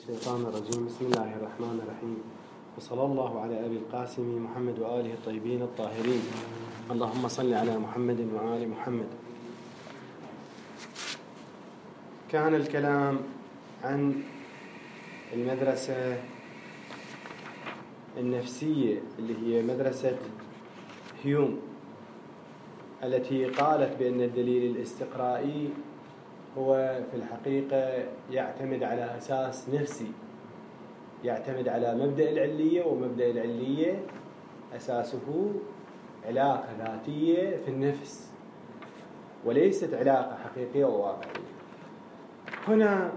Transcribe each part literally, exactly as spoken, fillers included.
الشيطان الرجيم. بسم الله الرحمن الرحيم، وصلى الله على أبي القاسم محمد وآله الطيبين الطاهرين. اللهم صل على محمد وآل محمد. كان الكلام عن المدرسة النفسية اللي هي مدرسة هيوم، التي قالت بأن الدليل الاستقرائي هو في الحقيقة يعتمد على أساس نفسي، يعتمد على مبدأ العلية، ومبدأ العلية أساسه علاقة ذاتية في النفس وليست علاقة حقيقية وواقعية. هنا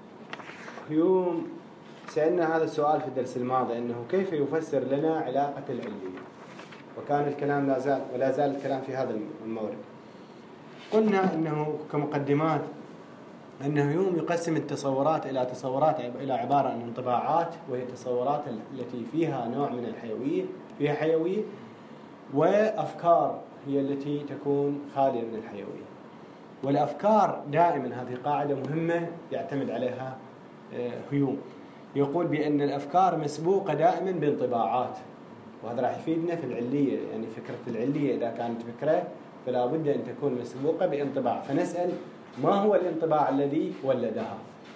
هيوم سألنا هذا السؤال في الدرس الماضي، أنه كيف يفسر لنا علاقة العلية، وكان الكلام لا زال ولا زال الكلام في هذا المورد. قلنا أنه كمقدمات أن هيوم يقسم التصورات إلى تصورات إلى عبارة عن انطباعات، وهي التصورات التي فيها نوع من الحيوية، فيها حيوية، وأفكار هي التي تكون خالية من الحيوية. والأفكار دائما هذه قاعدة مهمة يعتمد عليها هيوم، يقول بأن الأفكار مسبوقة دائما بانطباعات، وهذا راح يفيدنا في العلية. يعني فكرة العلية إذا كانت فكرة فلا بد أن تكون مسبوقة بانطباع، فنسأل ما هو الانطباع الذي ولدها.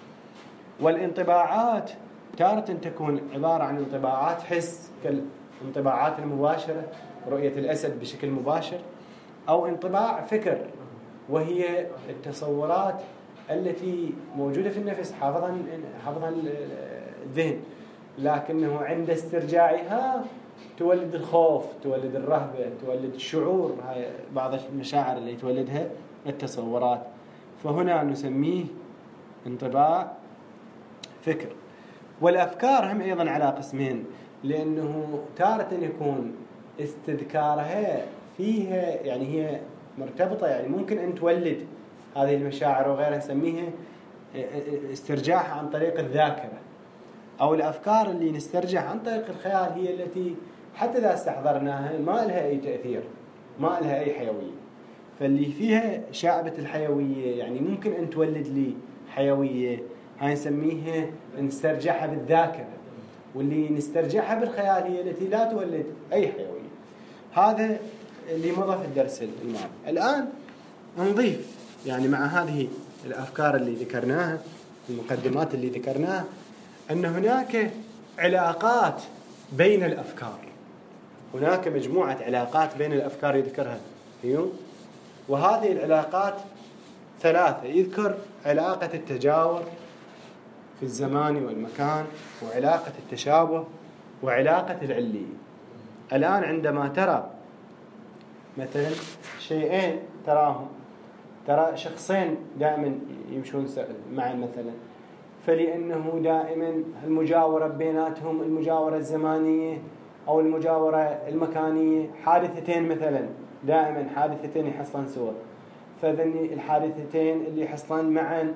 والانطباعات تارة تكون عبارة عن انطباعات حس كالانطباعات المباشرة، رؤية الأسد بشكل مباشر، أو انطباع فكر وهي التصورات التي موجودة في النفس حافظها حافظها الذهن، لكنه عند استرجاعها تولد الخوف، تولد الرهبة، تولد الشعور، هاي بعض المشاعر اللي تولدها التصورات. فهنا نسميه انطباع فكر. والأفكار هم أيضا على قسمين، لأنه تارة يكون استذكارها فيها، يعني هي مرتبطة، يعني ممكن أن تولد هذه المشاعر وغيرها، نسميها استرجاعها عن طريق الذاكرة. أو الأفكار اللي نسترجع عن طريق الخيال هي التي حتى إذا استحضرناها ما لها أي تأثير، ما لها أي حيوية. فاللي فيها شعبة الحيوية يعني ممكن أن تولد لي حيوية، هاي نسميها نسترجعها بالذاكرة. واللي نسترجعها بالخيال هي التي لا تولد أي حيوية. هذا اللي مضى في الدرس الماضي. الآن نضيف يعني مع هذه الأفكار اللي ذكرناها، المقدمات اللي ذكرناها، أن هناك علاقات بين الأفكار. هناك مجموعة علاقات بين الأفكار يذكرها هيوم، وهذه العلاقات ثلاثة. يذكر علاقة التجاور في الزمان والمكان، وعلاقة التشابه، وعلاقة العلية. الآن عندما ترى مثلا شيئين تراهم، ترى شخصين دائما يمشون معا مثلا، فلأنه دائما المجاورة بيناتهم المجاورة الزمانية أو المجاورة المكانية، حادثتين مثلا دائما حادثتين يحصلن سوا، فذني الحادثتين اللي يحصلن معا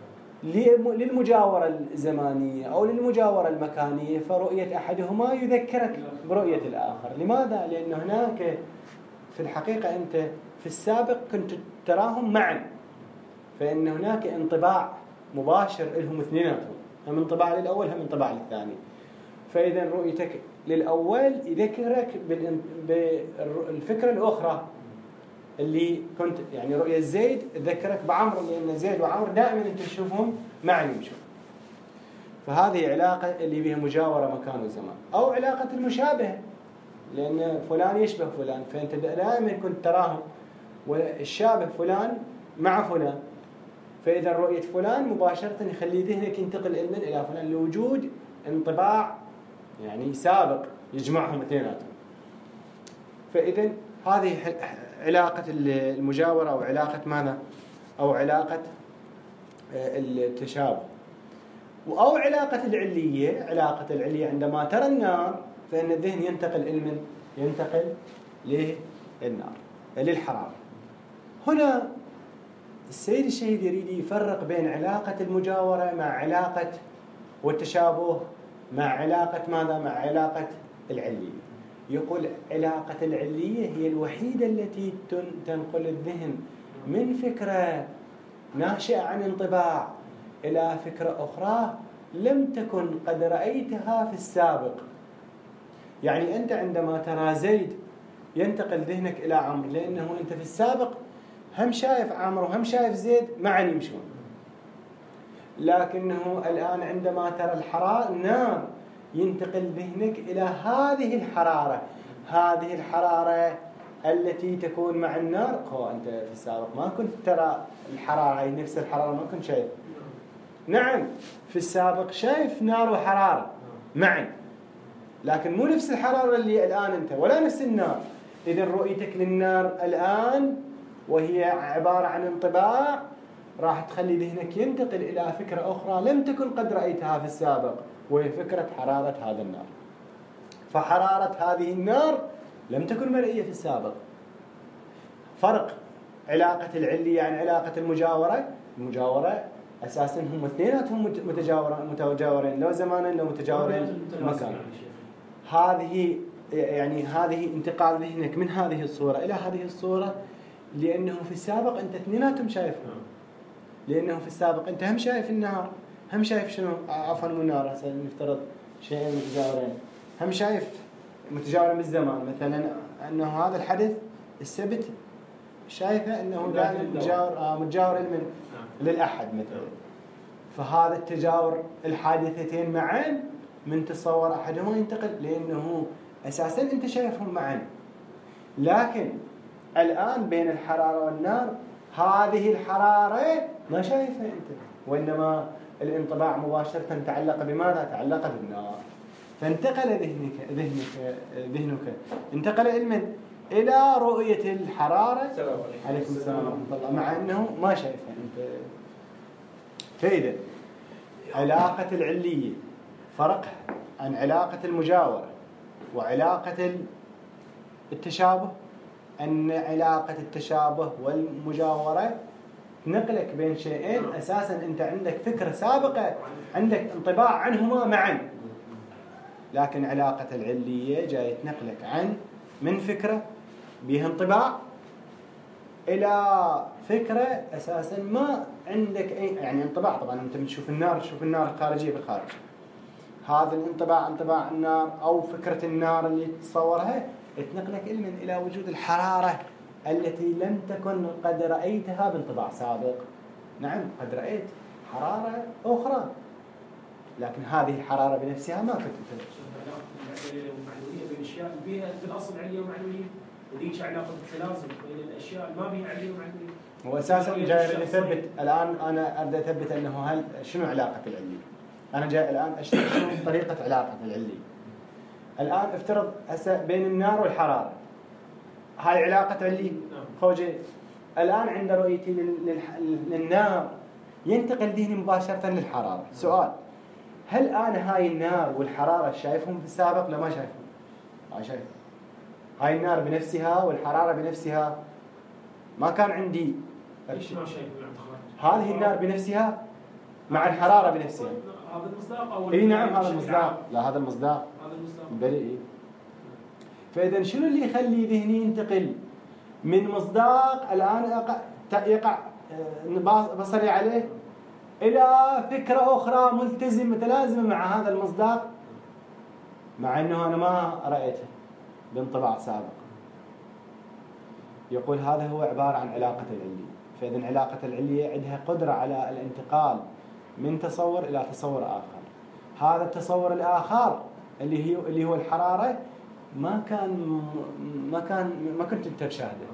للمجاورة الزمانية أو للمجاورة المكانية، فرؤية أحدهما يذكرك برؤية الآخر. لماذا؟ لأن هناك في الحقيقة أنت في السابق كنت تراهم معا، فإن هناك انطباع مباشر لهم اثنيناتهم، هم انطباع للأول هم انطباع للثاني. فإذا رؤيتك للأول يذكرك بالفكرة الأخرى اللي كنت، يعني رؤية زيد تذكرك بعمر، لأن زيد وعمر دائما أنت تشوفهم معا يمشون. فهذه علاقة اللي بها مجاورة مكان وزمان. أو علاقة المشابهة، لأن فلان يشبه فلان، فأنت دائما كنت تراهم والشابه فلان مع فلان، فإذا رؤية فلان مباشرة يخلي ذهنك ينتقل علما إلى فلان لوجود انطباع يعني سابق يجمعهم اثنيناتهم. فإذا هذه علاقة المجاورة أو علاقة ماذا؟ أو علاقة التشابه. أو علاقة العلية. علاقة العلية عندما ترى النار فإن الذهن ينتقل علما ينتقل للنار للحرارة. هنا السيد الشهيد يريد يفرق بين علاقة المجاورة مع علاقة والتشابه مع علاقة ماذا؟ مع علاقة العلية. يقول علاقة العلية هي الوحيدة التي تنقل الذهن من فكرة ناشئة عن انطباع إلى فكرة أخرى لم تكن قد رأيتها في السابق. يعني أنت عندما ترى زيد ينتقل ذهنك إلى عمرو، لأنه أنت في السابق هم شايف عمرو وهم شايف زيد معا يمشون، لكنه الآن عندما ترى الحرارة النار ينتقل ذهنك إلى هذه الحرارة، هذه الحرارة التي تكون مع النار. هو أنت في السابق ما كنت ترى الحرارة هي نفس الحرارة، ما كنت شايف. نعم في السابق شايف نار وحرارة معا، لكن مو نفس الحرارة اللي الآن أنت، ولا نفس النار. إذن رؤيتك للنار الآن وهي عبارة عن انطباع راح تخلي ذهنك ينتقل إلى فكرة أخرى لم تكن قد رأيتها في السابق، وهي فكرة حرارة هذا النار. فحرارة هذه النار لم تكن مرئية في السابق. فرق علاقة العلية عن علاقة المجاورة. المجاورة أساساً هم اثنيناتهم متجاورين، لو زمانا لو متجاورين مكان. هذه يعني هذه انتقال ذهنك من هذه الصورة إلى هذه الصورة، لأنه في السابق أنت اثنيناتهم شايفهم. لأنه في السابق أنت هم شايف النار، هم شايف شنو عفوا النار، هسه نفترض شيئين متجاورين، هم شايف متجاورين بالزمان، مثلا أنه هذا الحدث السبت شايفه أنه دائما متجاور آه متجاور من للأحد مثلا. فهذا التجاور الحادثتين معا من تصور أحدهما ينتقل، لأنه أساسا أنت شايفهم معا. لكن الآن بين الحرارة والنار هذه الحرارة ما شايفها أنت، وإنما الانطباع مباشرة تعلق بماذا؟ تعلق بالنار. فانتقل ذهنك ذهنك ذهنك انتقل علما إلى رؤية الحرارة. عليكم السلام ورحمة الله، مع أنه ما شايفها أنت. فإذا علاقة العلية فرقها عن علاقة المجاورة وعلاقة التشابه أن علاقة التشابه والمجاورة نقلك بين شيئين أساسا أنت عندك فكرة سابقة، عندك انطباع عنهما معا. لكن علاقة العلية جاي تنقلك عن من فكرة بها انطباع إلى فكرة أساسا ما عندك أي يعني انطباع. طبعا أنت بتشوف النار، تشوف النار الخارجية بالخارج، هذا الانطباع انطباع النار أو فكرة النار اللي تتصورها تنقلك علما إلى وجود الحرارة التي لم تكن قد رأيتها بانطباع سابق. نعم قد رأيت حرارة أخرى، لكن هذه الحرارة بنفسها ما كنت المعنوية بين الأشياء بها في الأصل علية ومعنوية، وديك علاقة التلازم بين الأشياء ما بها علية ومعنوية. هو أساساً جاي نثبت الآن، أنا أبدأ أثبت أنه هل شنو علاقة العلية. أنا جاي الآن أشرح شنو طريقة علاقة العلية. الآن افترض هسه بين النار والحرارة هاي علاقة علية. خوجي الآن عند رؤيتي للنار ينتقل ذهني مباشرة للحرارة. سؤال، هل أنا هاي النار والحرارة شايفهم في السابق لا ما شايفهم؟ ما شايف. هاي النار بنفسها والحرارة بنفسها ما كان عندي. ليش ما شايف؟ هذه النار بنفسها مع الحرارة بنفسها. هذا المصداق أو إيه نعم هذا المصداق. لا هذا المصداق. هذا المصداق. بلي إيه. فإذا شنو اللي يخلي ذهني ينتقل من مصداق الآن يقع بصري عليه إلى فكرة أخرى ملتزمة متلازمة مع هذا المصداق، مع أنه أنا ما رأيته بانطباع سابق؟ يقول هذا هو عبارة عن علاقة العلية. فإذا علاقة العلية عندها قدرة على الانتقال من تصور إلى تصور آخر. هذا التصور الآخر اللي هي اللي هو الحرارة ما كان ما كان ما كنت أنت تشاهده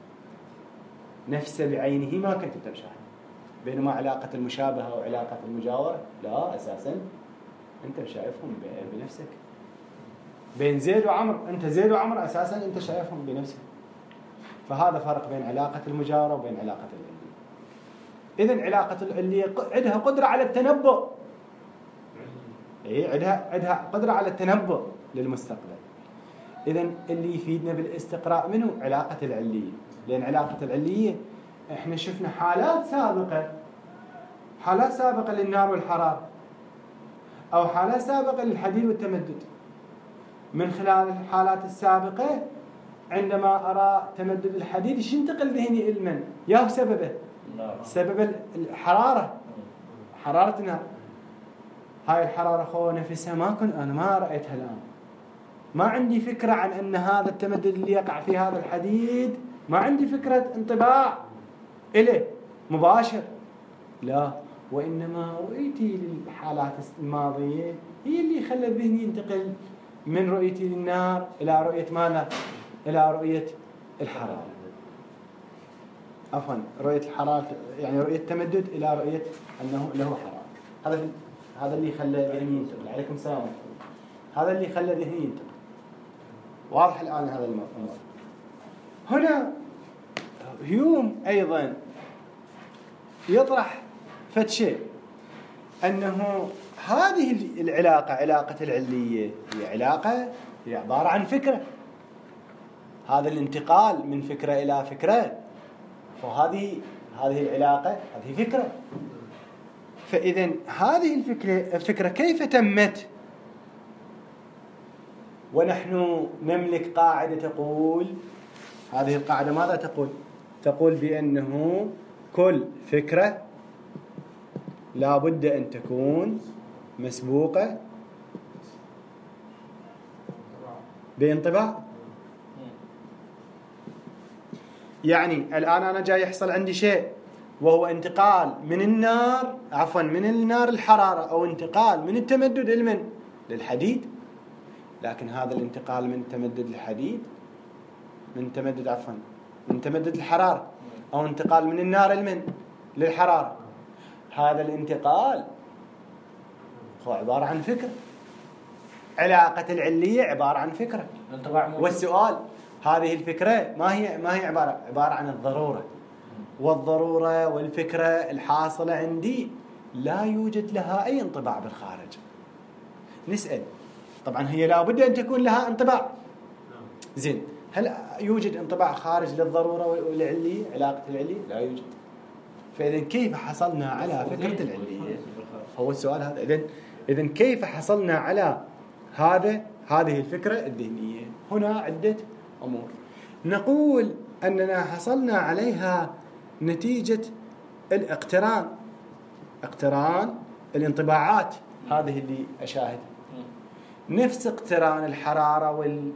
نفسه بعينه، ما كنت أنت تشاهده. بينما علاقة المشابهة وعلاقة المجاورة لا، أساسا أنت شايفهم بنفسك. بين زيد وعمر، أنت زيد وعمر أساسا أنت شايفهم بنفسك. فهذا فرق بين علاقة المجاورة وبين علاقة العلية. إذن علاقة العلية عندها قدرة على التنبؤ. إيه عندها عندها قدرة على التنبؤ للمستقبل. إذن اللي يفيدنا بالاستقراء منه علاقة العلية، لأن علاقة العلية إحنا شفنا حالات سابقة، حالات سابقة للنار والحرارة، أو حالات سابقة للحديد والتمدد. من خلال الحالات السابقة عندما أرى تمدد الحديد إيش ينتقل ذهني علما؟ ياهو سببه سبب الحرارة، حرارة النار. هاي الحرارة خو نفسها ما كنت أنا ما رأيتها الآن، ما عندي فكرة عن أن هذا التمدد اللي يقع في هذا الحديد، ما عندي فكرة انطباع إليه مباشر، لا، وإنما رؤيتي للحالات الماضية هي اللي خلت ذهني ينتقل من رؤيتي للنار إلى رؤية ماذا؟ إلى رؤية الحرارة. عفوا رؤية الحرارة يعني رؤية التمدد إلى رؤية أنه له حرارة. هذا هذا اللي خلى ذهني ينتقل. عليكم السلام. هذا اللي خلى ذهني ينتقل. واضح الآن هذا الأمر. هنا هيوم أيضا يطرح فد شيء، أنه هذه العلاقة علاقة العلية هي علاقة هي عبارة عن فكرة، هذا الانتقال من فكرة إلى فكرة، فهذه هذه العلاقة هذه فكرة. فإذا هذه الفكرة الفكرة كيف تمت؟ ونحن نملك قاعدة تقول، هذه القاعدة ماذا تقول؟ تقول بأنه كل فكرة لا بد أن تكون مسبوقة بانطباع. يعني الآن أنا جاي يحصل عندي شيء وهو انتقال من النار عفوا من النار الحرارة، أو انتقال من التمدد المن للحديد، لكن هذا الانتقال من تمدد الحديد من تمدد عفوا من تمدد الحرارة، أو انتقال من النار المن للحرارة، هذا الانتقال هو عبارة عن فكرة. علاقة العلية عبارة عن فكرة. والسؤال هذه الفكرة ما هي ما هي عبارة عبارة عن الضرورة، والضرورة والفكرة الحاصلة عندي لا يوجد لها أي انطباع بالخارج. نسأل طبعا هي لا بد أن تكون لها انطباع، زين، هل يوجد انطباع خارج للضرورة والعلية علاقة العلية؟ لا يوجد. فإذا كيف حصلنا على فكرة العلية؟ هو السؤال هذا. إذن إذن كيف حصلنا على هذا هذه الفكرة الذهنية؟ هنا عدة أمور. نقول أننا حصلنا عليها نتيجة الاقتران، اقتران الانطباعات هذه اللي أشاهد، نفس اقتران الحرارة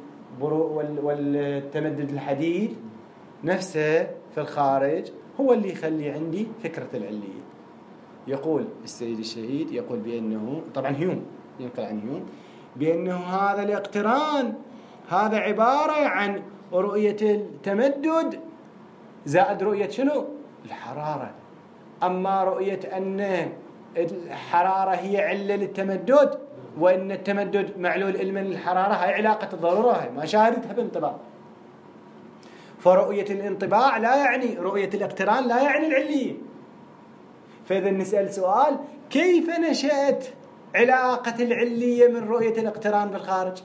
والتمدد الحديد نفسه في الخارج هو اللي يخلي عندي فكرة العلية. يقول السيد الشهيد يقول بأنه طبعا هيوم ينقل عن هيوم بأنه هذا الاقتران هذا عبارة عن رؤية التمدد زائد رؤية شنو؟ الحرارة. أما رؤية أن الحرارة هي علة للتمدد وأن التمدد معلول علما للحرارة هاي علاقة الضرورة، هاي ما شاهدتها بانطباع. فرؤية الانطباع لا يعني رؤية الاقتران لا يعني العلية. فإذا نسأل سؤال كيف نشأت علاقة العلية من رؤية الاقتران بالخارج؟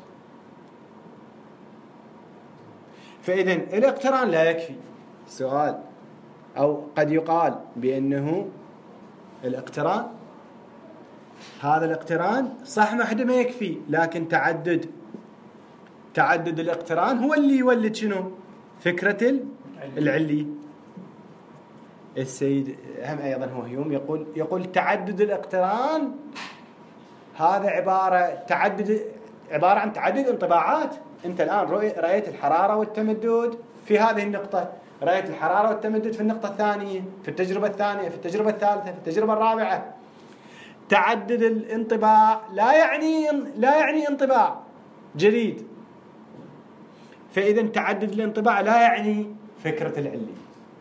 فإذا الاقتران لا يكفي. سؤال أو قد يقال بأنه الاقتران هذا الاقتران صح محده ما يكفي، لكن تعدد تعدد الاقتران هو اللي يولد شنو؟ فكرة العلي. السيد هم أيضا هو هيوم يقول يقول تعدد الاقتران هذا عبارة تعدد عبارة عن تعدد انطباعات. أنت الآن رأيت الحرارة والتمدد في هذه النقطة، رأيت الحرارة والتمدد في النقطة الثانية، في التجربة الثانية، في التجربة الثالثة، في التجربة الرابعة. تعدد الانطباع لا يعني لا يعني انطباع جديد. فإذا تعدد الانطباع لا يعني فكرة العلي.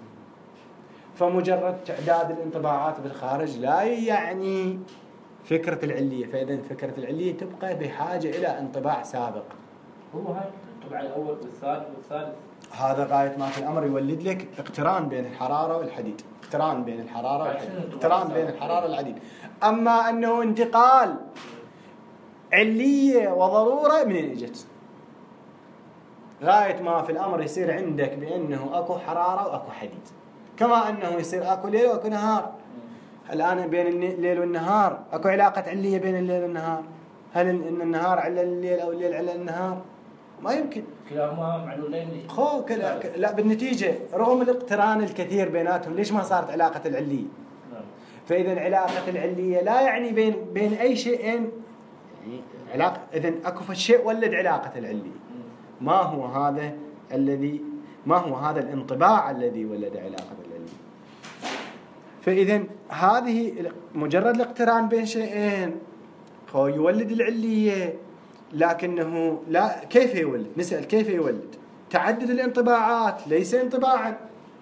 فمجرد تعداد الانطباعات بالخارج لا يعني فكرة العلية. فإذا فكرة العلية تبقى بحاجة إلى انطباع سابق. هو هاي الانطباع الأول والثالث والثالث هذا غاية ما في الأمر يولد لك اقتران بين الحرارة والحديد، اقتران بين الحرارة والحديد، اقتران بين الحرارة والحديد. أما أنه انتقال علية وضرورة منين اجت؟ غاية ما في الأمر يصير عندك بأنه أكو حرارة وأكو حديد، كما أنه يصير أكو ليل وأكو نهار. الآن بين الليل والنهار أكو علاقة علية بين الليل والنهار. هل إن النهار على الليل أو الليل على النهار؟ ما يمكن. كلاهما معلولين. خو كلا لا بالنتيجة رغم الاقتران الكثير بيناتهم ليش ما صارت علاقة العلية؟ فإذا علاقة العلية لا يعني بين بين أي شيئين علاقة. إذن أكو شيء ولد علاقة العلية. ما هو هذا الذي ما هو هذا الانطباع الذي ولد علاقة العلية؟ فإذا هذه مجرد الاقتران بين شيئين هو يولد العلية، لكنه لا. كيف يولد؟ نسأل كيف يولد؟ تعدد الانطباعات ليس انطباعا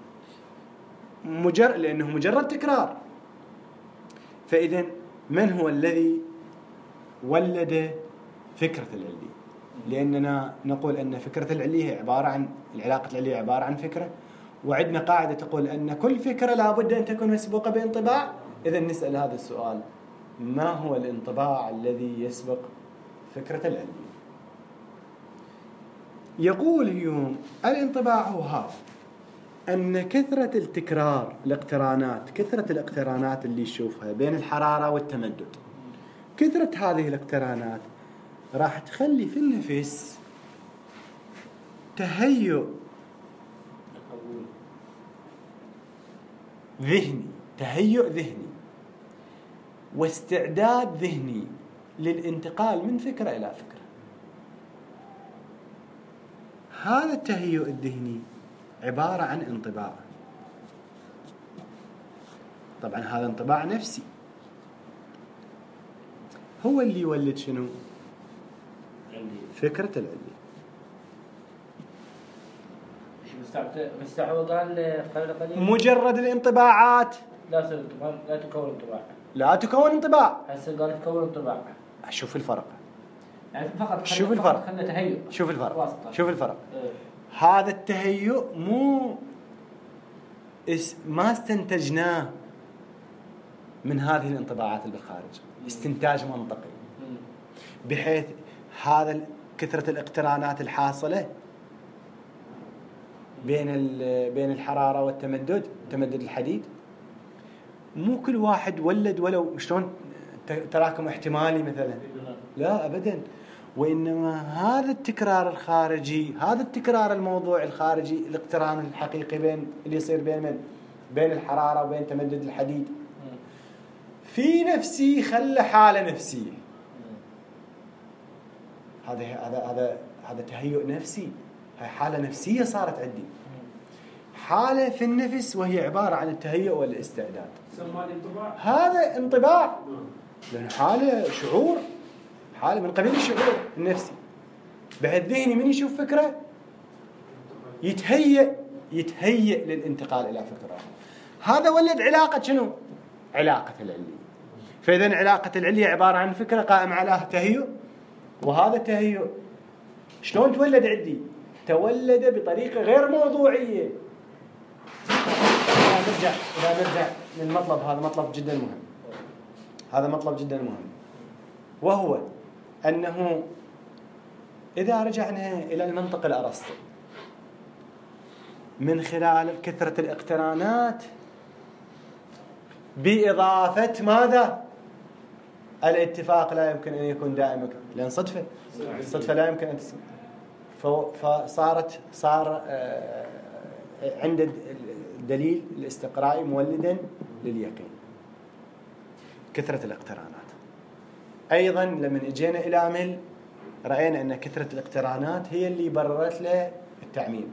مجرد، لأنه مجرد تكرار. فإذا من هو الذي ولد فكرة العلية؟ لأننا نقول أن فكرة العلية عبارة عن العلاقة العلية عبارة عن فكرة، وعندنا قاعدة تقول أن كل فكرة لابد أن تكون مسبوقة بانطباع. إذا نسأل هذا السؤال: ما هو الانطباع الذي يسبق فكرة العلية؟ يقول هيوم الانطباع هو هذا، أن كثرة التكرار الاقترانات كثرة الاقترانات اللي نشوفها بين الحرارة والتمدد، كثرة هذه الاقترانات راح تخلي في النفس تهيؤ ذهني تهيؤ ذهني واستعداد ذهني للانتقال من فكرة إلى فكرة. هذا التهيؤ الذهني عبارة عن انطباع. طبعا هذا انطباع نفسي هو اللي يولد شنو؟ فكرة العلية. مستعوض قال قبل قليل مجرد الانطباعات لا لا تكون انطباع لا تكون انطباع. هسه قال تكون انطباع. شوف الفرق. يعني فقط شوف الفرق. خلنا تهيؤ. شوف الفرق. واسطة. شوف الفرق. إيه. هذا التهيؤ مو اس ما استنتجناه من هذه الانطباعات اللي بالخارج، استنتاج منطقي بحيث هذا كثرة الاقترانات الحاصلة بين بين الحرارة والتمدد، تمدد الحديد، مو كل واحد ولد ولو شلون تراكم احتمالي مثلا، لا أبدا، وإنما هذا التكرار الخارجي، هذا التكرار الموضوع الخارجي، الاقتران الحقيقي بين اللي يصير بين من بين الحرارة وبين تمدد الحديد في نفسي خلى حالة نفسية. هذا هذا هذا هذا تهيؤ نفسي، هاي حالة نفسية صارت عندي، حالة في النفس وهي عبارة عن التهيؤ والاستعداد. هذا انطباع، لأنه حالة شعور، حالة من قبيل الشعور النفسي، بحيث ذهني من يشوف فكرة يتهيئ يتهيئ للانتقال إلى فكرة. هذا ولد علاقة شنو؟ علاقة العلية. فإذا علاقة العلية عبارة عن فكرة قائمة على تهيؤ، وهذا التهيؤ شلون تولد عندي؟ تولد بطريقة غير موضوعية. إذا نرجع إذا نرجع للمطلب هذا، مطلب جدا مهم، هذا مطلب جدا مهم، وهو أنه إذا رجعنا إلى المنطق الأرسطي من خلال كثرة الاقترانات بإضافة ماذا؟ الاتفاق لا يمكن أن يكون دائما، لأن صدفة الصدفة لا يمكن أن تسمى، فصارت صار عند الدليل الاستقرائي مولدا لليقين. كثرة الاقترانات أيضا لما اجينا إلى ميل رأينا أن كثرة الاقترانات هي اللي بررت له التعميم.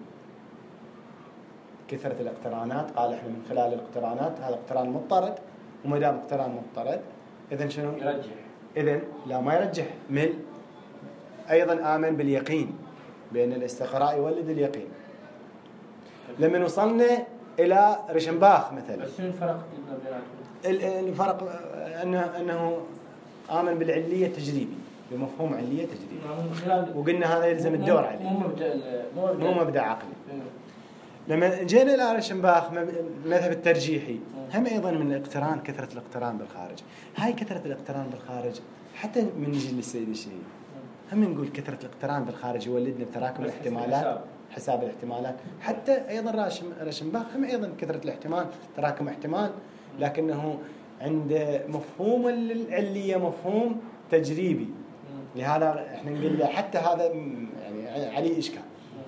كثرة الاقترانات قال إحنا من خلال الاقترانات هذا اقتران مضطرد، وما دام اقتران مضطرد إذن شنو؟ يرجح. إذن لا ما يرجح. ميل أيضا آمن باليقين، بأن الاستقراء يولد اليقين. لما وصلنا إلى ريشنباخ مثلا، بس شنو الفرق بيناتهم؟ الفرق أنه أنه آمن بالعلية التجريبي، بمفهوم علية تجريبي، وقلنا هذا يلزم الدور عليه، مو مبدأ مو مبدأ عقلي. لما جينا إلى ريشنباخ مذهب الترجيحي، هم أيضا من الاقتران، كثرة الاقتران بالخارج. هاي كثرة الاقتران بالخارج حتى من نجي للسيد الشهيد هم نقول كثرة الاقتران بالخارج يولدنا بتراكم الاحتمالات، حساب الاحتمالات. حتى أيضا ريشنباخ هم أيضا كثرة الاحتمال تراكم احتمال، لكنه عند مفهوم العلية مفهوم تجريبي، لهذا احنا نقول له حتى هذا يعني عليه إشكال.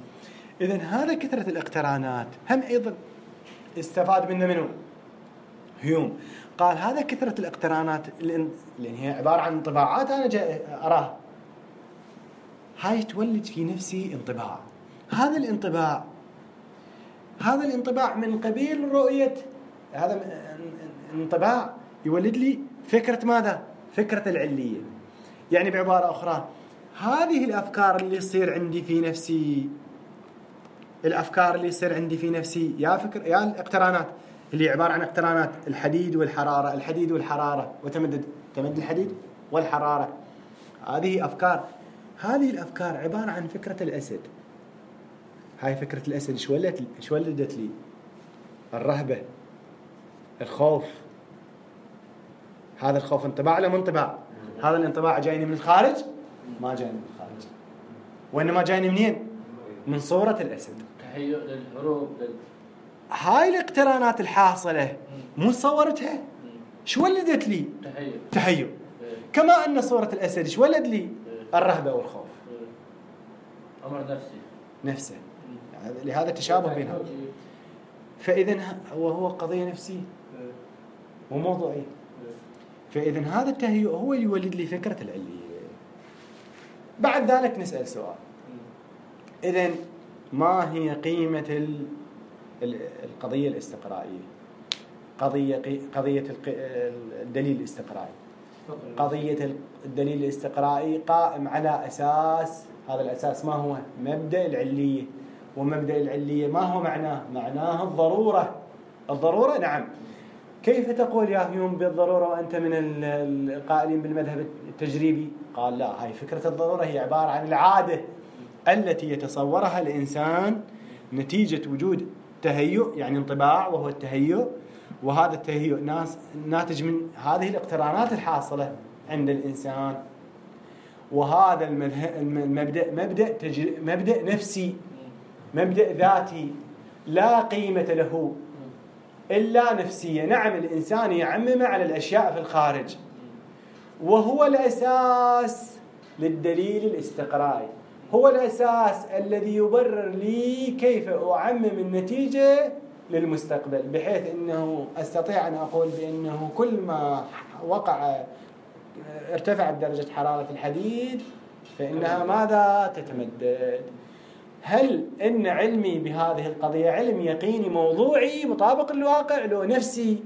إذن هذا كثرة الاقترانات هم أيضا استفاد منه منه هيوم قال هذا كثرة الاقترانات لأن هي عبارة عن انطباعات أنا جاي أراها، هاي تولد في نفسي انطباع. هذا الانطباع هذا الانطباع من قبيل رؤية، هذا انطباع يولد لي فكرة ماذا؟ فكرة العلية. يعني بعبارة أخرى هذه الأفكار اللي يصير عندي في نفسي، الأفكار اللي يصير عندي في نفسي يا فكر يا الاقترانات اللي عبارة عن اقترانات الحديد والحرارة، الحديد والحرارة وتمدد تمدد الحديد والحرارة، هذه أفكار. هذه الأفكار عبارة عن فكرة الأسد. هاي فكرة الأسد شو ولدت شو ولدت لي؟ الرهبة، الخوف. هذا الخوف انطباع ولا مو انطباع؟ هذا الانطباع جايني من الخارج؟ ما جايني من الخارج، وإنما جايني منين؟ من صورة الأسد. تهيؤ للهروب لل... هاي الاقترانات الحاصلة مو صورتها؟ شو ولدت لي؟ تهيؤ تهيؤ. كما أن صورة الأسد شو ولد لي؟ الرهبة والخوف. أمر نفسي نفسه. لهذا تشابه بينهم. فإذن وهو قضية نفسية وموضوعية. فإذن هذا التهيؤ هو اللي يولد لي فكرة العلية. بعد ذلك نسأل سؤال، إذن ما هي قيمة القضية الاستقرائية؟ قضية قضية الدليل الاستقرائي. قضية الدليل الاستقرائي قائم على أساس، هذا الأساس ما هو؟ مبدأ العلية. ومبدأ العلية ما هو معناه؟ معناه الضرورة. الضرورة نعم. كيف تقول يا هيوم بالضرورة وأنت من القائلين بالمذهب التجريبي؟ قال لا، هاي فكرة الضرورة هي عبارة عن العادة التي يتصورها الإنسان نتيجة وجود تهيؤ، يعني انطباع وهو التهيؤ، وهذا التهيؤ ناس ناتج من هذه الاقترانات الحاصلة عند الإنسان. وهذا المبدأ مبدأ تجري مبدأ نفسي، مبدأ ذاتي لا قيمة له إلا نفسية. نعم الإنسان يعمم على الأشياء في الخارج، وهو الأساس للدليل الاستقرائي، هو الأساس الذي يبرر لي كيف أعمم النتيجة للمستقبل، بحيث أنه أستطيع أن أقول بأنه كل ما وقع ارتفعت درجة حرارة الحديد فإنها ماذا؟ تتمدد. هل إن علمي بهذه القضية علم يقيني موضوعي مطابق للواقع، لو نفسي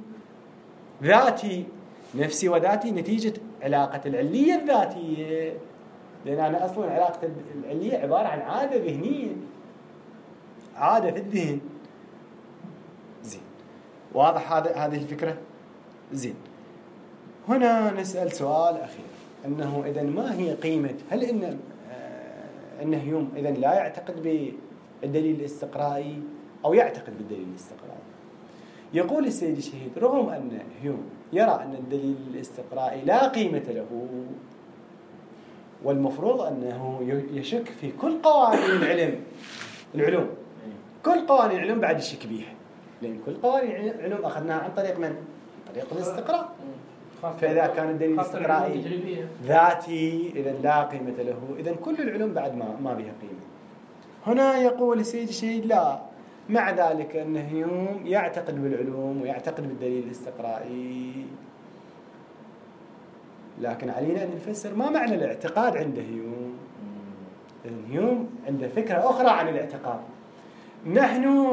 ذاتي؟ نفسي وذاتي نتيجة علاقة العلية الذاتية، لأن أنا أصلا علاقة العلية عبارة عن عادة ذهنية، عادة في الذهن. زين، واضح هذا هذه الفكرة؟ زين، هنا نسأل سؤال أخير، أنه إذن ما هي قيمة، هل إن أن هيوم إذن لا يعتقد بالدليل الاستقرائي أو يعتقد بالدليل الاستقرائي؟ يقول السيد الشهيد رغم أن هيوم يرى أن الدليل الاستقرائي لا قيمة له، والمفروض أنه يشك في كل قوانين العلم العلوم كل قوانين العلوم بعد الشك بيها، لأن كل قوانين العلوم أخذناها عن طريق من؟ طريق الاستقراء. فإذا كان الدليل الاستقرائي ذاتي إذا لا قيمة له، إذا كل العلوم بعد ما ما بها قيمة. هنا يقول السيد الشهيد لا، مع ذلك أن هيوم يعتقد بالعلوم ويعتقد بالدليل الاستقرائي، لكن علينا أن نفسر ما معنى الاعتقاد عند هيوم. إذن هيوم عنده فكرة أخرى عن الاعتقاد. نحن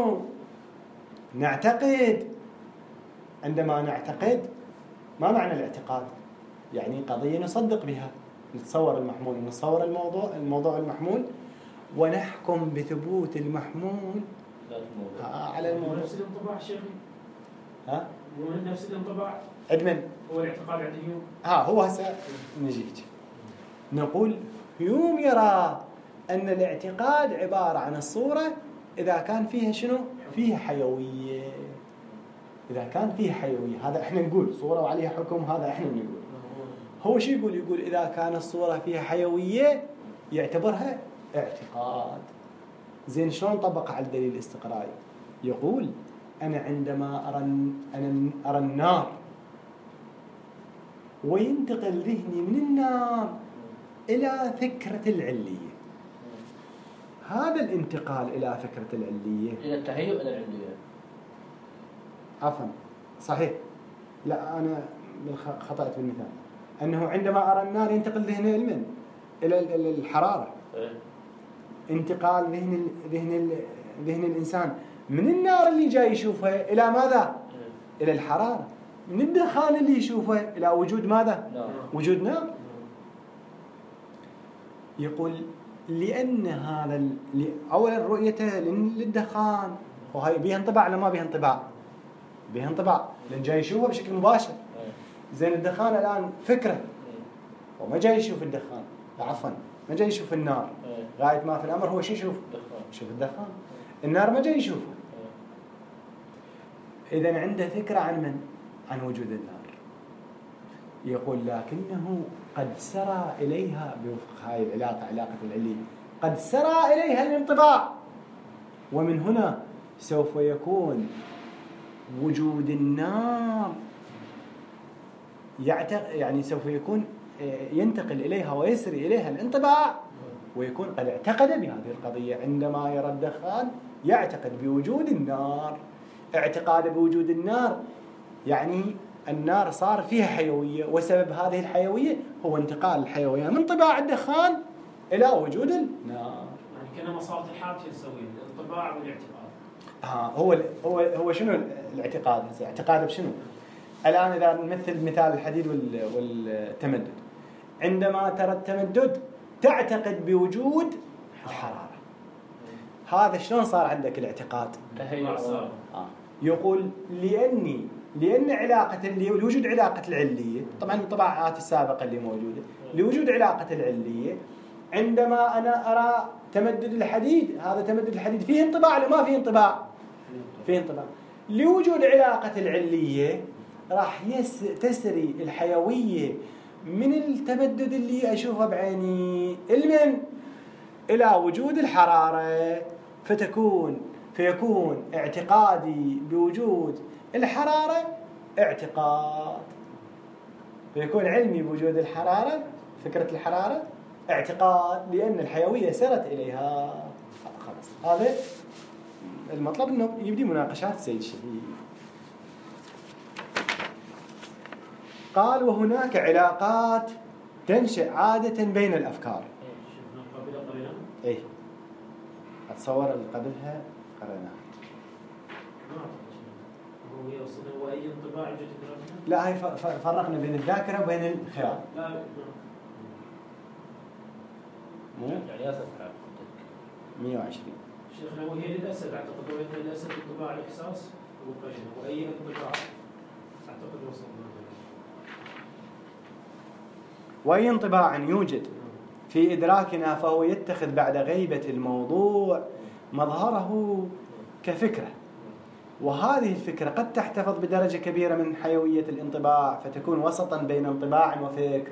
نعتقد، عندما نعتقد ما معنى الاعتقاد؟ يعني قضية نصدق بها، نتصور المحمول ونتصور الموضوع الموضوع المحمول ونحكم بثبوت المحمول على الموضوع. نفس الانطباع شيخي؟ ها؟ هو نفس الانطباع؟ عند من؟ هو الاعتقاد عند هيوم. ها هو هسه نجيك نقول هيوم يرى أن الاعتقاد عبارة عن الصورة إذا كان فيها شنو؟ فيها حيوية. إذا كان فيها حيوية، هذا إحنا نقول صورة وعليها حكم، هذا إحنا نقول. هو شو يقول؟ يقول إذا كان الصورة فيها حيوية يعتبرها اعتقاد. زين، شلون طبق على الدليل الاستقرائي؟ يقول أنا عندما أرى أنا أرى النار وينتقل ذهني من النار إلى فكرة العلية، هذا الانتقال إلى فكرة العلية إلى التهيؤ إلى العلية. عفوا صحيح، لا أنا بالخ- خطأت بالمثال، أنه عندما أرى النار ينتقل ذهني علما إلى ال- إلى الحرارة. إيه. انتقال ذهن ال- ذهن ال- ذهن الإنسان من النار اللي جاي يشوفها إلى ماذا؟ إيه. إلى الحرارة. من الدخان اللي يشوفه إلى وجود ماذا؟ نعم. وجود نار. يقول لأن هذا ال- ل- أولا رؤيته للدخان وهي بيها انطباع ولا ما بيها انطباع؟ بيها انطباع لأن جاي يشوفه بشكل مباشر. إيه. زين الدخان الآن فكرة إيه. وما جاي يشوف الدخان، عفوا ما جاي يشوف النار. إيه. غاية ما في الأمر هو شو يشوف؟ دخان. يشوف الدخان. النار ما جاي يشوفه. إيه. إذن عنده فكرة عن من؟ عن وجود النار. يقول لكنه قد سرى إليها بوفق هاي العلاقة علاقة العلية، قد سرى إليها الانطباع، ومن هنا سوف يكون وجود النار يعتق يعني سوف يكون ينتقل إليها ويسري إليها الانطباع، ويكون قد اعتقد بهذه القضية. عندما يرى الدخان يعتقد بوجود النار. اعتقاد بوجود النار يعني النار صار فيها حيوية، وسبب هذه الحيوية هو انتقال الحيوية من طباع الدخان إلى وجود النار. يعني كأنما صارت الحادثة تسوي الانطباع والاعتقاد. ها هو هو هو شنو الاعتقاد؟ اعتقاده بشنو؟ الآن إذا نمثل مثال الحديد والتمدد، عندما ترى التمدد تعتقد بوجود الحرارة. هذا شلون صار عندك الاعتقاد؟ تهيؤ. آه. يقول لأني لأن علاقة اللي لوجود علاقة العلية، طبعا الطباعات السابقة اللي موجودة لوجود علاقة العلية، عندما أنا أرى تمدد الحديد، هذا تمدد الحديد فيه انطباع ولا ما فيه انطباع؟ فيه انطباع. لوجود علاقة العلية راح يس تسري الحيوية من التمدد اللي أشوفه بعيني المن إلى وجود الحرارة، فتكون فيكون اعتقادي بوجود الحرارة اعتقاد، فيكون علمي بوجود الحرارة فكرة الحرارة اعتقاد، لأن الحيوية سرت إليها. خلاص هذا المطلب، إنه يبدي مناقشات السيد الشهيد. قال وهناك علاقات تنشأ عادة بين الأفكار. شفنا قبل قرينا. إيه أتصور اللي قبلها قرأناها. ما أعتقد هو يوصل هو أي انطباع يجي تدرسه. لا هي ف- ف- فرقنا بين الذاكرة وبين الخيال. لا لا. مو يعني أسف حال. مئة وعشرين. شيخنا وهي للأسد أعتقد وهي للأسد انطباع الإحساس وقرينا وأي انطباع أعتقد وصلنا له. وأي انطباع يوجد في إدراكنا فهو يتخذ بعد غيبة الموضوع مظهره كفكرة، وهذه الفكرة قد تحتفظ بدرجة كبيرة من حيوية الانطباع فتكون وسطا بين انطباع وفكر،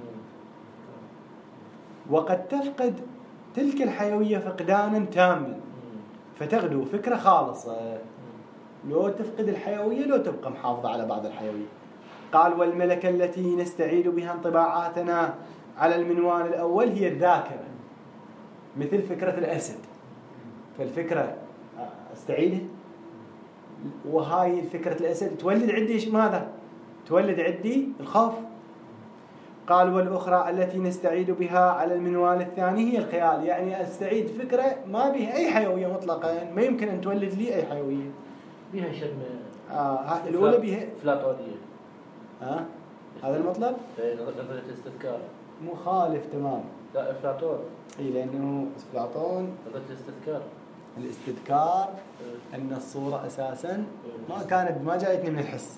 وقد تفقد تلك الحيوية فقدانا تاما فتغدو فكرة خالصة. لو تفقد الحيوية لو تبقى محافظة على بعض الحيوية. قال والملكة التي نستعيد بها انطباعاتنا على المنوال الأول هي الذاكرة، مثل فكرة الأسد. فالفكرة استعيدها، وهاي فكرة الأسد تولد عندي ماذا؟ تولد عندي الخوف. قال والأخرى التي نستعيد بها على المنوال الثاني هي الخيال، يعني أستعيد فكرة ما بها أي حيوية مطلقا، ما يمكن أن تولد لي أي حيوية. بها شرم. آه الأولى بها أفلاطونية. ها آه هذا المطلب؟ نظرية الاستذكار. مخالف تمام. لا أفلاطون. اي لانه افلاطون نظرية الاستذكار. الاستذكار ان الصوره اساسا ما كانت ما جايتني من الحس.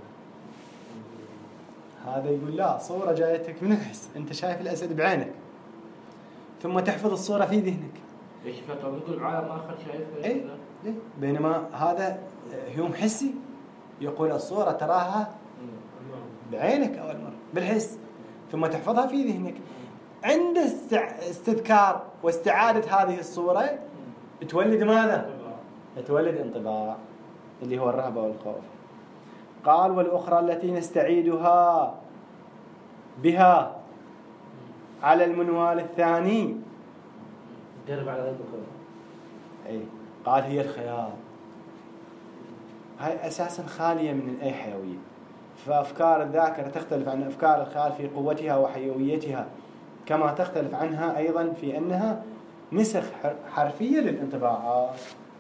هذا يقول لا، صوره جايتك من الحس، انت شايف الاسد بعينك ثم تحفظ الصوره في ذهنك. ليش أفلاطون يقول عالم آخر شايف؟ اي ليه؟ بينما هذا هيوم حسي يقول الصوره تراها بعينك اول مره بالحس ثم تحفظها في ذهنك. عند استذكار واستعادة هذه الصورة تولد ماذا؟ تولد انطباع اللي هو الرهبة والخوف. قال والأخرى التي نستعيدها بها على المنوال الثاني جرب على غيبكم. أي قال هي الخيال. هاي أساسا خالية من أي حيوية، فأفكار الذاكرة تختلف عن أفكار الخيال في قوتها وحيويتها، كما تختلف عنها أيضا في أنها نسخ حرفية للانطباعات،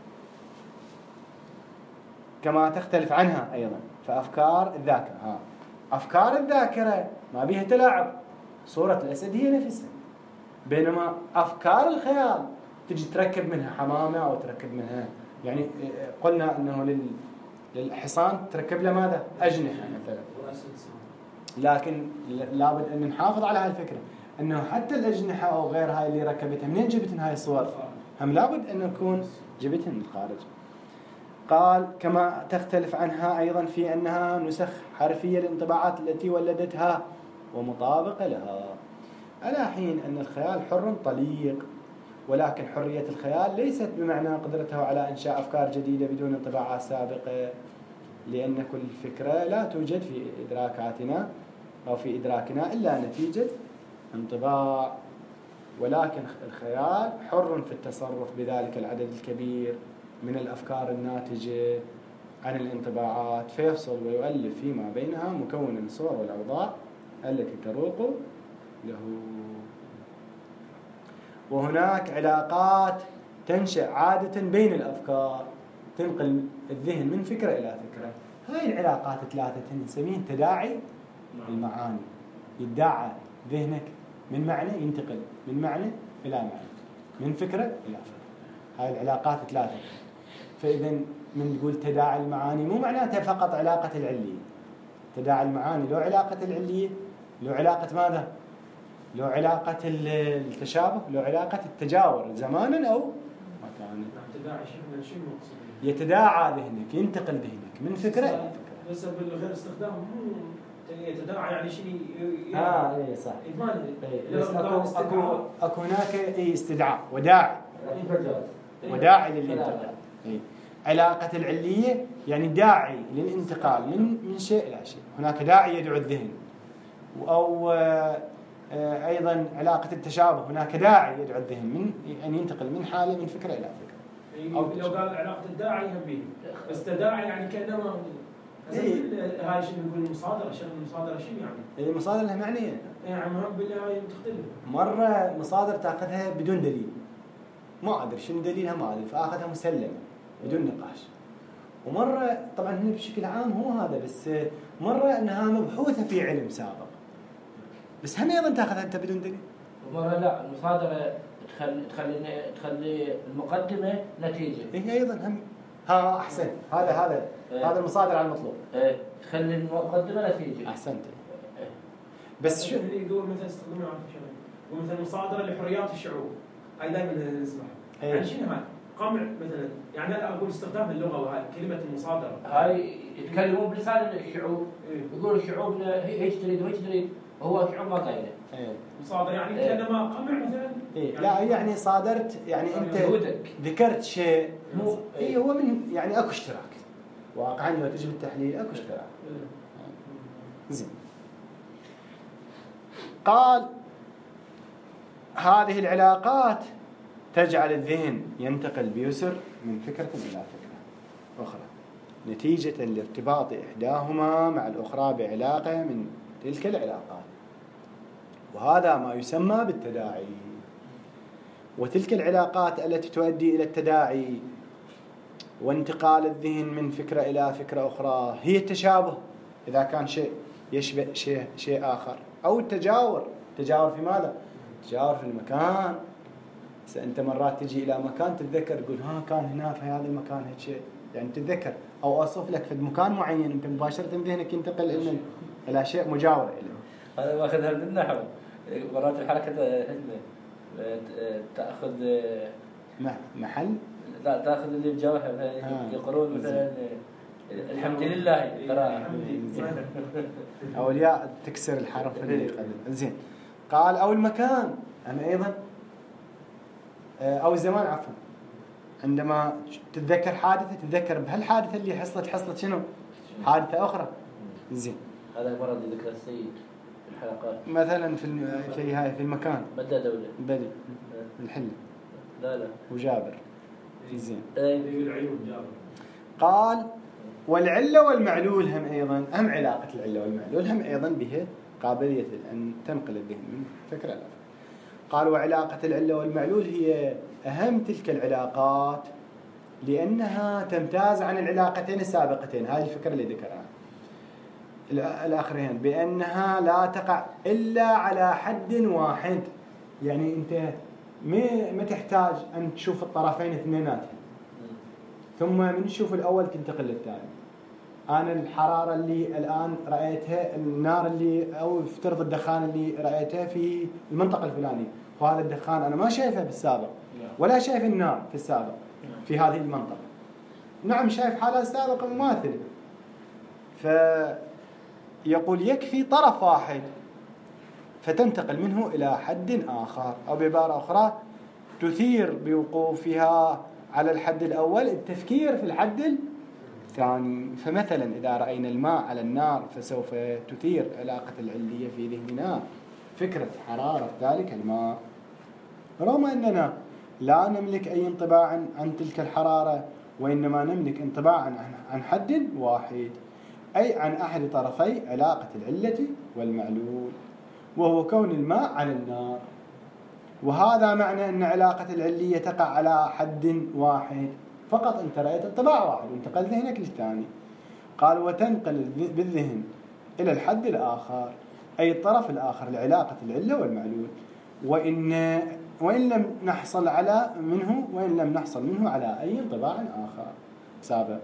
كما تختلف عنها أيضا فأفكار الذاكرة. ها. أفكار الذاكرة ما بيها تلاعب، صورة الأسد هي نفسها، بينما أفكار الخيال تجي تركب منها حمامة أو تركب منها، يعني قلنا أنه لل للحصان تركب له ماذا؟ أجنحة مثلا، لكن لابد أن نحافظ على هالفكرة أنه حتى الأجنحة أو غير هاي اللي ركبتها منين جبتن هاي الصور؟ هم لابد أن نكون جبتهن من الخارج. قال كما تختلف عنها أيضا في أنها نسخ حرفية للانطباعات التي ولدتها ومطابقة لها، على حين أن الخيال حر طليق، ولكن حرية الخيال ليست بمعنى قدرته على إنشاء أفكار جديدة بدون انطباعات سابقة، لأن كل فكرة لا توجد في إدراكاتنا أو في إدراكنا إلا نتيجة انطباع، ولكن الخيال حر في التصرف بذلك العدد الكبير من الأفكار الناتجة عن الانطباعات، فيفصل ويؤلف فيما بينها مكونا الصور والأوضاع التي تروق له. وهناك علاقات تنشأ عادة بين الأفكار تنقل الذهن من فكرة إلى فكرة. هاي العلاقات الثلاثة نسميها تداعي المعاني. يدعى ذهنك من معنى ينتقل من معنى إلى معنى، من فكرة إلى فكرة. هاي العلاقات ثلاثة. فإذا من نقول تداعي المعاني مو معناتها فقط علاقة العلية. تداعي المعاني له علاقة العلية، له علاقة ماذا؟ له علاقة التشابه، له علاقة التجاور زمانا أو مكانا. تداعي شنو شنو مقصود؟ يتداعى ذهنك، ينتقل ذهنك من فكرة إلى فكرة. بس بالغير استخدام مو يتداعى يعني شنو؟ آه إيه صح. إيه بس أكو أكو أكو هناك إيه استدعاء وداعي. وداعي للانتقال. إيه. علاقة العلية يعني داعي للانتقال من من شيء إلى شيء. هناك داعي يدعو الذهن. أو أيضا علاقة التشابه، هناك داعي يدعو الذهن من أن ينتقل من حالة من فكرة إلى فكرة. أو لو قال علاقة الداعي هم به، بس تداعي يعني كأنما إيه. هاي شنو نقول المصادرة، شنو المصادرة شنو يعني؟ إيه مصادر لها معنية. يعني مهم بالله هاي تختلف. مرة مصادر تأخذها بدون دليل، ما أدري شنو دليلها ما أدري، فأخذها مسلمة بدون نقاش. ومرة طبعا هنا بشكل عام هو هذا، بس مرة أنها مبحوثة في علم سابق، بس هم أيضا تأخذها أنت بدون دليل. ومرة لا، المصادرة تخلي تخلي تخلي المقدمة نتيجة. إيه أيضا هم ها أحسن، هذا هذا إيه. هذا المصادر على المطلوب. إيه تخلي المقدمة نتيجة. أحسنت. إيه. بس شو اللي يقول مثلا استخدموا عن شغله، ومثلا مصادرة لحريات الشعوب، هاي دائما نسمعها. إيه. يعني شنو هاي؟ قمع مثلا، يعني أنا أقول استخدام اللغة وهاي كلمة المصادرة. هاي يتكلمون بلسان الشعوب. إيه. يقولوا شعوبنا هيك تريد وهيك تريد، وهو شعوب ما قايله. إيه. مصادر يعني إيه. كأنما قمع مثلا. إيه. لا يعني صادرت يعني أنت جهودك. ذكرت شيء. مو إيه هو من يعني أكو اشتراك. واقعا لو تجي بالتحليل أكو اشتراك. إيه. زين. قال هذه العلاقات تجعل الذهن ينتقل بيسر من فكرة إلى فكرة أخرى نتيجة لارتباط إحداهما مع الأخرى بعلاقة من تلك العلاقات، وهذا ما يسمى بالتداعي. وتلك العلاقات التي تؤدي إلى التداعي وانتقال الذهن من فكرة إلى فكرة أخرى هي التشابه إذا كان شيء يشبه شيء, شيء آخر، أو التجاور. تجاور في ماذا؟ تجاور في المكان. أنت مرات تجي إلى مكان تتذكر تقول ها كان هنا في هذا المكان هيك شيء، يعني تتذكر أو أوصف لك في مكان معين أنت مباشرة ذهنك ينتقل إلى إلى شيء مجاور إليه. هذا ماخذها من النحو. مرات الحركة تأخذ محل، لا تأخذ اللي بجوهر يقرون مثلا الحمد لله قراءة أو الياء تكسر الحرف اللي قبل. زين. قال أو المكان أنا أيضا أو الزمان عفوا، عندما تتذكر حادثة تتذكر بهالحادثة اللي حصلت حصلت شنو حادثة أخرى. زين. هذا مرض ذكر السيد في الحلقات مثلا في في هاي في المكان بدأ دولة بدي الحل لا لا وجابر. زين. العيون جابر. قال والعلة والمعلول هم أيضا هم علاقة العلة والمعلول هم أيضا بها قابلية أن تنقل الذهن من فكرة لأخرى. قال وعلاقة العلة والمعلول هي أهم تلك العلاقات لأنها تمتاز عن العلاقتين السابقتين. هذه الفكرة اللي ذكرها الآخرين بأنها لا تقع إلا على حد واحد. يعني أنت ما تحتاج أن تشوف الطرفين اثنيناتهم ثم من تشوف الأول تنتقل للثاني. أنا الحرارة اللي الآن رأيتها، النار اللي أو افترض الدخان اللي رأيتها في المنطقة الفلانية، وهذا الدخان أنا ما شايفه بالسابق ولا شايف النار في السابق في هذه المنطقة. نعم شايف حالة سابقة مماثلة. فيقول يكفي طرف واحد فتنتقل منه إلى حد آخر، أو بعبارة أخرى تثير بوقوفها على الحد الأول التفكير في الحد الثاني. فمثلا إذا رأينا الماء على النار فسوف تثير علاقة العلية في ذهننا فكرة حرارة ذلك الماء، رغم أننا لا نملك أي انطباع عن تلك الحرارة، وإنما نملك انطباعا عن حد واحد، أي عن أحد طرفي علاقة العلة والمعلول، وهو كون الماء على النار. وهذا معنى أن علاقة العلية تقع على حد واحد فقط. أنت رأيت انطباع واحد وانتقل ذهنك للثاني. قال وتنقل بالذهن إلى الحد الآخر أي الطرف الآخر لعلاقة العلة والمعلول، وإن وإن لم نحصل على منه وإن لم نحصل منه على أي انطباع آخر سابق.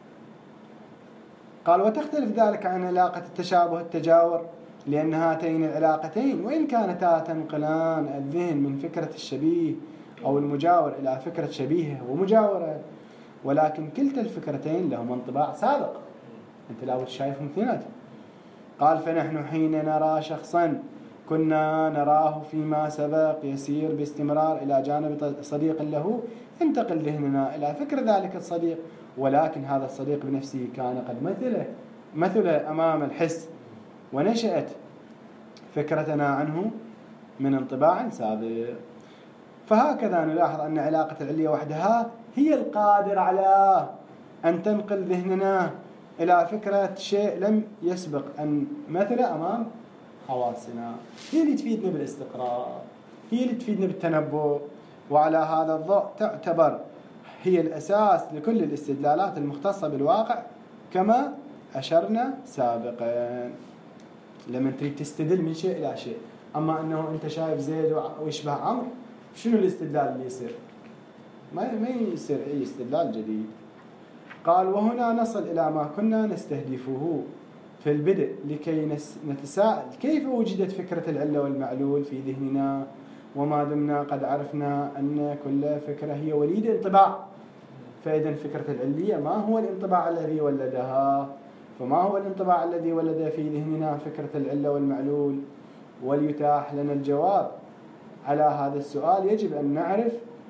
قال وتختلف ذلك عن علاقة التشابه التجاور، لأن هاتين العلاقتين وإن كانتا تنقلان الذهن من فكرة الشبيه أو المجاور إلى فكرة شبيهه ومجاورة، ولكن كلتا الفكرتين لهما انطباع سابق. أنت لا شايفهم اثنيناتهم. قال فنحن حين نرى شخصا كنا نراه فيما سبق يسير باستمرار إلى جانب صديق له، انتقل ذهننا إلى فكر ذلك الصديق، ولكن هذا الصديق بنفسه كان قد مثله مثل أمام الحس، ونشأت فكرتنا عنه من انطباع سابق. فهكذا نلاحظ أن علاقة العلية وحدها هي القادرة على أن تنقل ذهننا إلى فكرة شيء لم يسبق أن مثل أمام حواسنا. هي اللي تفيدنا بالاستقراء، هي اللي تفيدنا بالتنبؤ، وعلى هذا الضوء تعتبر هي الأساس لكل الاستدلالات المختصة بالواقع كما أشرنا سابقا. لما تريد تستدل من شيء إلى شيء، أما أنه أنت شايف زيد ويشبه عمرو، شنو الاستدلال اللي يصير؟ ما ما يصير أي استدلال جديد. قال وهنا نصل إلى ما كنا نستهدفه في البدء لكي نتساءل كيف وجدت فكرة العلة والمعلول في ذهننا، وما دمنا قد عرفنا أن كل فكرة هي وليد انطباع، فإذا فكرة العلية ما هو الانطباع الذي ولدها؟ فما هو الانطباع الذي ولد في ذهننا فكرة العلة والمعلول؟ وليتاح لنا الجواب على هذا السؤال يجب أن نعرف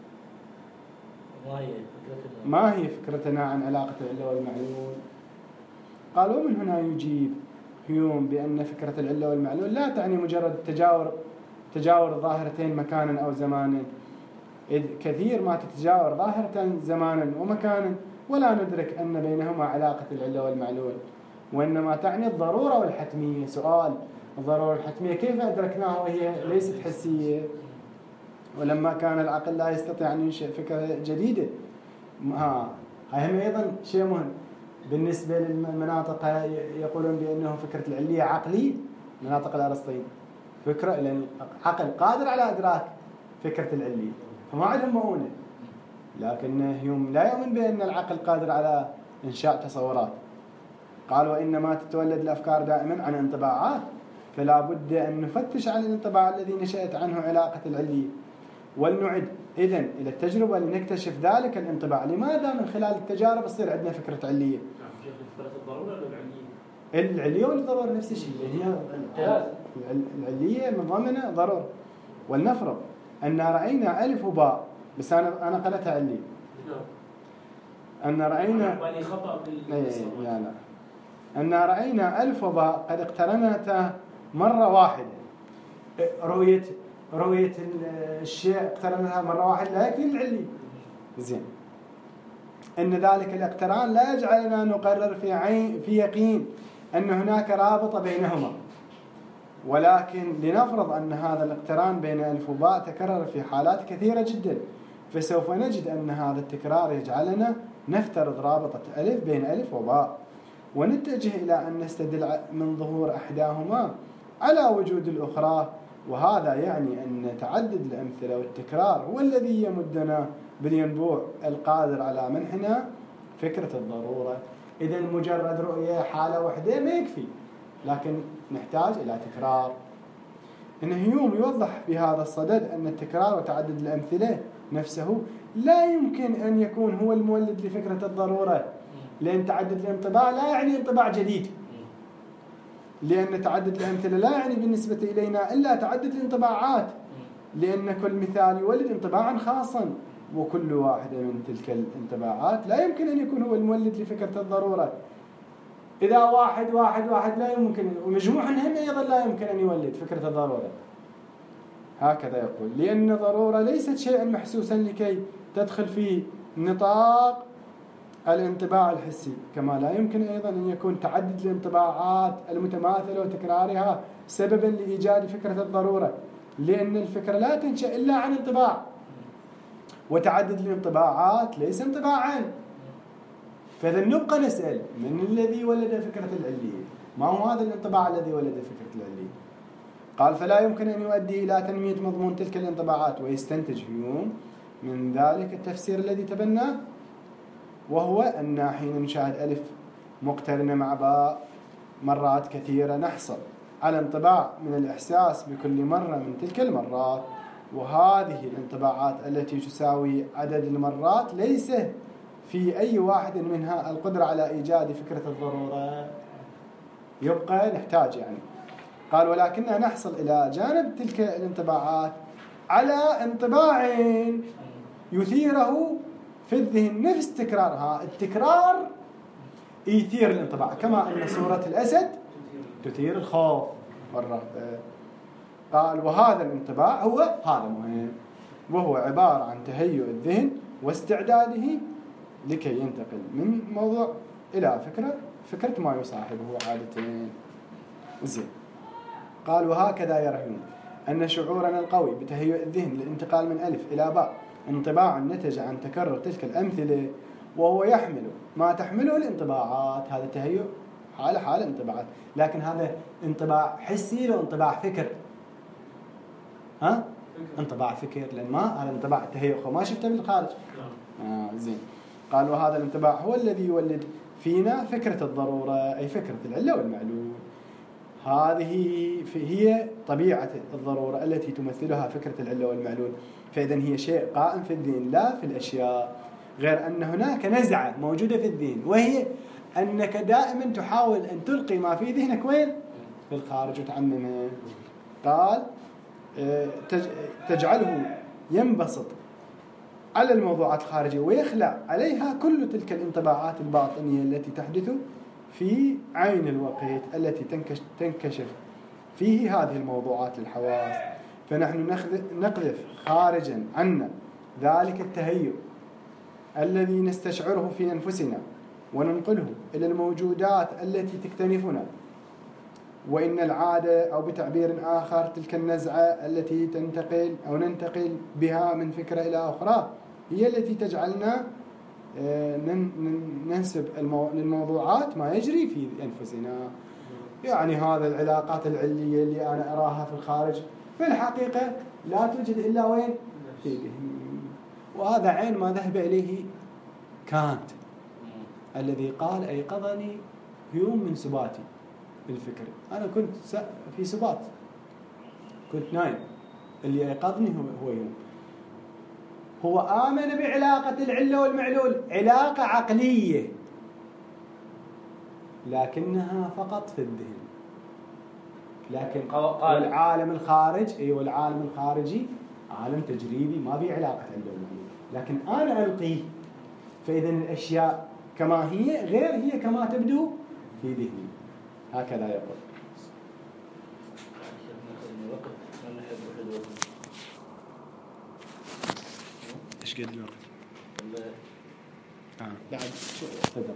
ما هي فكرتنا عن علاقة العلة والمعلول. قال ومن هنا يجيب هيوم بأن فكرة العلة والمعلول لا تعني مجرد تجاور تجاور ظاهرتين مكانا أو زمانا، إذ كثير ما تتجاور ظاهرة زمانا ومكانا ولا ندرك أن بينهما علاقة العلة والمعلول، وإنما تعني الضرورة والحتمية. سؤال الضرورة والحتمية كيف أدركناها وهي ليست حسية؟ ولما كان العقل لا يستطيع أن ينشئ فكرة جديدة. ها هاي أيضا شيء مهم بالنسبة للمناطق، يقولون بأنه فكرة العلية عقلية، مناطق الأرسطين فكرة لأن العقل قادر على إدراك فكرة العلية، فما عندهم مؤونة. لكن هيوم لا يؤمن بأن العقل قادر على إنشاء تصورات. قال وإنما تتولد الأفكار دائما عن انطباعات، فلا بد أن نفتش عن الانطباع الذي نشأت عنه علاقة العلية، ولنعد إذن إلى التجربة لنكتشف ذلك الانطباع. لماذا؟ من خلال التجارب تصير عندنا فكرة علية. فكرة الضرورة ولا العلية؟ العلية والضرورة نفس الشيء، هي العلية من ضمنها ضرورة. ولنفرض أن رأينا ألف وباء، بس أنا أنا قلتها علية. أن رأينا بالي خطأ لا لا أن رأينا ألف وباء قد اقترنتا مرة واحدة. رؤية رؤية الشيء اقترنها مرة واحدة لا يكفي العلي. زين أن ذلك الاقتران لا يجعلنا نقرر في عين في يقين أن هناك رابطة بينهما، ولكن لنفرض أن هذا الاقتران بين ألف وباء تكرر في حالات كثيرة جدا، فسوف نجد أن هذا التكرار يجعلنا نفترض رابطة ألف بين ألف وباء، ونتجه إلى أن نستدل من ظهور أحداهما على وجود الأخرى. وهذا يعني أن تعدد الأمثلة والتكرار هو الذي يمدنا بالينبوع القادر على منحنا فكرة الضرورة. إذا مجرد رؤية حالة واحدة ما يكفي، لكن نحتاج إلى تكرار. إن هيوم يوضح بهذا الصدد أن التكرار وتعدد الأمثلة نفسه لا يمكن أن يكون هو المولد لفكرة الضرورة، لأن تعدد الانطباع لا يعني انطباع جديد، لأن تعدد الأمثلة لا يعني بالنسبة إلينا إلا تعدد الانطباعات، لأن كل مثال يولد انطباعا خاصا، وكل واحدة من تلك الانطباعات لا يمكن أن يكون هو المولد لفكرة الضرورة. إذا واحد واحد واحد لا يمكن، ومجموعهم هم أيضا لا يمكن أن يولد فكرة الضرورة. هكذا يقول، لأن الضرورة ليست شيئا محسوسا لكي تدخل في نطاق الانطباع الحسي، كما لا يمكن أيضا أن يكون تعدد الانطباعات المتماثلة وتكرارها سببا لإيجاد فكرة الضرورة، لأن الفكرة لا تنشأ إلا عن انطباع، وتعدد الانطباعات ليس انطباعا. فإذا نبقى نسأل من الذي ولد فكرة العلية؟ ما هو هذا الانطباع الذي ولد فكرة العلية؟ قال فلا يمكن أن يؤدي إلى تنمية مضمون تلك الانطباعات، ويستنتج هيوم من ذلك التفسير الذي تبناه، وهو أن حين نشاهد ألف مقترنة مع باء مرات كثيرة نحصل على انطباع من الإحساس بكل مرة من تلك المرات، وهذه الانطباعات التي تساوي عدد المرات ليس في أي واحد منها القدرة على إيجاد فكرة الضرورة. يبقى نحتاج يعني، قال ولكننا نحصل إلى جانب تلك الانطباعات على انطباع يثيره في الذهن نفس تكرارها. التكرار يثير الانطباع، كما أن صورة الأسد تثير الخوف والرهبة. قال وهذا الانطباع هو هذا مهم، وهو عبارة عن تهيؤ الذهن واستعداده لكي ينتقل من موضوع إلى فكرة فكرة ما يصاحبه عادة. زين. قال وهكذا يرى هيوم أن شعورنا القوي بتهيؤ الذهن للانتقال من ألف إلى باء انطباعا نتج عن تكرر تلك الأمثلة، وهو يحمل ما تحمله الانطباعات. هذا التهيؤ حالة حالة انطباعات، لكن هذا انطباع حسي لو انطباع فكر. ها؟ انطباع فكر، لأن ما هذا انطباع التهيؤ ما شفته بالخارج. آه زين. قال وهذا الانطباع هو الذي يولد فينا فكرة الضرورة، أي فكرة العلة والمعلول. هذه هي طبيعة الضرورة التي تمثلها فكرة العلة والمعلول. فإذا هي شيء قائم في الذهن لا في الأشياء، غير أن هناك نزعة موجودة في الذهن، وهي أنك دائما تحاول أن تلقي ما في ذهنك وين؟ في الخارج وتعممه. قال تجعله ينبسط على الموضوعات الخارجية ويخلع عليها كل تلك الانطباعات الباطنية التي تحدث في عين الوقت التي تنكشف فيه هذه الموضوعات للحواس. فنحن نقذف خارجا عنا ذلك التهيؤ الذي نستشعره في أنفسنا وننقله إلى الموجودات التي تكتنفنا. وإن العادة أو بتعبير آخر تلك النزعة التي تنتقل أو ننتقل بها من فكرة إلى أخرى هي التي تجعلنا ننسب للموضوعات ما يجري في أنفسنا. يعني هذا العلاقات العلية اللي أنا أراها في الخارج في الحقيقة لا توجد إلا وين؟ في ذهني. وهذا عين ما ذهب إليه كانت الذي قال أيقظني يوم من سباتي بالفكر. أنا كنت في سبات، كنت نايم، اللي أيقظني هو يوم. هو آمن بعلاقة العلة والمعلول، علاقة عقلية لكنها فقط في الذهن. لكن العالم الخارج أيوة العالم الخارجي عالم تجريبي ما به علاقة علة والمعلول، لكن أنا ألقيه. فإذا الأشياء كما هي غير هي كما تبدو في ذهني. هكذا يقول. ايش قد الوقت؟ آه. بعد شو صدق.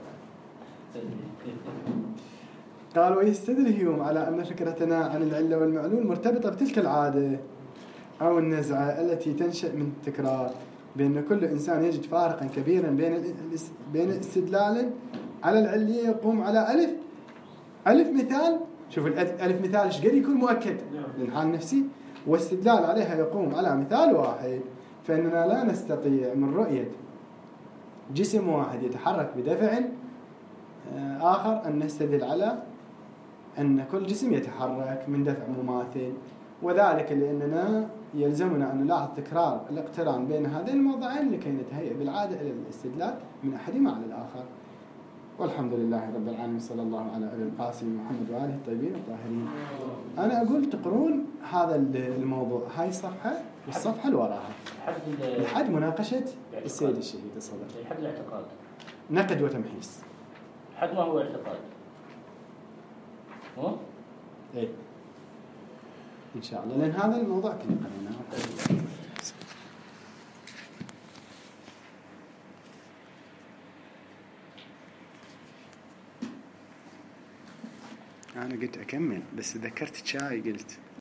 قال ويستدل هيوم على أن فكرتنا عن العلة والمعلول مرتبطة بتلك العادة أو النزعة التي تنشأ من التكرار، بأن كل إنسان يجد فارقا كبيرا بين بين استدلال على العلية يقوم على ألف ألف مثال. شوف الألف مثال إيش قد يكون مؤكد للحال النفسي، واستدلال عليها يقوم على مثال واحد. فإننا لا نستطيع من رؤية جسم واحد يتحرك بدفع آخر أن نستدل على أن كل جسم يتحرك من دفع مماثل، وذلك لأننا يلزمنا أن نلاحظ تكرار الاقتران بين هذين الموضعين لكي نتهيأ بالعادة إلى الاستدلال من أحدهما على الآخر. والحمد لله رب العالمين، صلى الله على أبي القاسم محمد وآله الطيبين الطاهرين. أنا أقول تقرون هذا الموضوع، هاي الصفحة والصفحة اللي وراها لحد مناقشة السيد الشهيد الصدر، لحد الاعتقاد، نقد وتمحيص. حد ما هو اعتقاد هو؟ إيه إن شاء الله، لأن هذا الموضوع كله قريناه. أنا قلت أكمل بس ذكرت شاي قلت